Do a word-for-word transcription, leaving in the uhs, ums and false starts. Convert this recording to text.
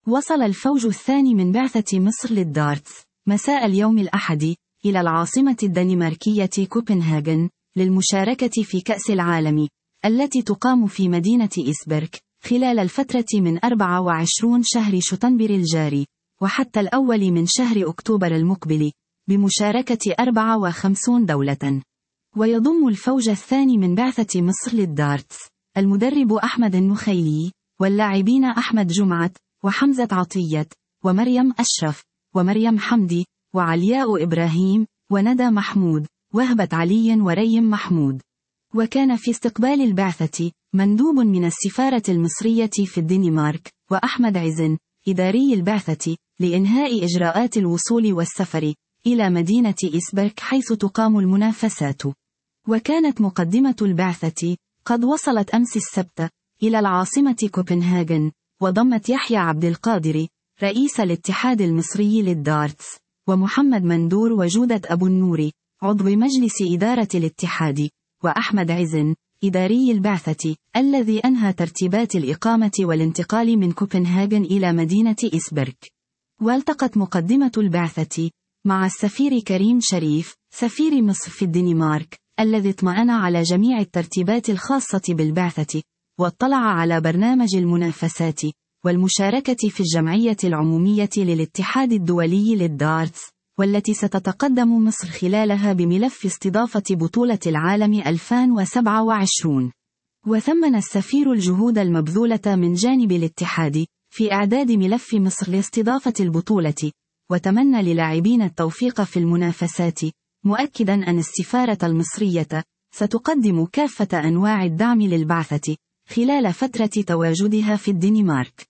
وصل الفوج الثاني من بعثة مصر للدارتس مساء اليوم الأحد إلى العاصمة الدنماركية كوبنهاغن للمشاركة في كأس العالم التي تقام في مدينة إسبرك خلال الفترة من أربعة وعشرين شهر شتنبر الجاري وحتى الأول من شهر أكتوبر المقبل بمشاركة أربعة وخمسين دولة. ويضم الفوج الثاني من بعثة مصر للدارتس المدرب أحمد النخيلي واللاعبين أحمد جمعة وحمزة عطية ومريم أشرف ومريم حمدي وعلياء إبراهيم وندى محمود وهبة علي وريم محمود. وكان في استقبال البعثة مندوب من السفارة المصرية في الدنمارك وأحمد عزن إداري البعثة لإنهاء إجراءات الوصول والسفر إلى مدينة إسبرك حيث تقام المنافسات. وكانت مقدمة البعثة قد وصلت أمس السبت إلى العاصمة كوبنهاغن وضمت يحيى عبد القادر رئيس الاتحاد المصري للدارتس ومحمد مندور وجودة أبو النور عضو مجلس إدارة الاتحاد وأحمد عزن إداري البعثة الذي أنهى ترتيبات الإقامة والانتقال من كوبنهاغن إلى مدينة إسبرك. والتقت مقدمة البعثة مع السفير كريم شريف سفير مصر في الدنمارك الذي اطمأن على جميع الترتيبات الخاصة بالبعثة واطلع على برنامج المنافسات والمشاركة في الجمعية العمومية للاتحاد الدولي للدارتس والتي ستتقدم مصر خلالها بملف استضافة بطولة العالم ألفين وسبعة وعشرين. وثمن السفير الجهود المبذولة من جانب الاتحاد في إعداد ملف مصر لاستضافة البطولة وتمنى للاعبين التوفيق في المنافسات مؤكدا أن السفارة المصرية ستقدم كافة أنواع الدعم للبعثة خلال فترة تواجدها في الدنمارك.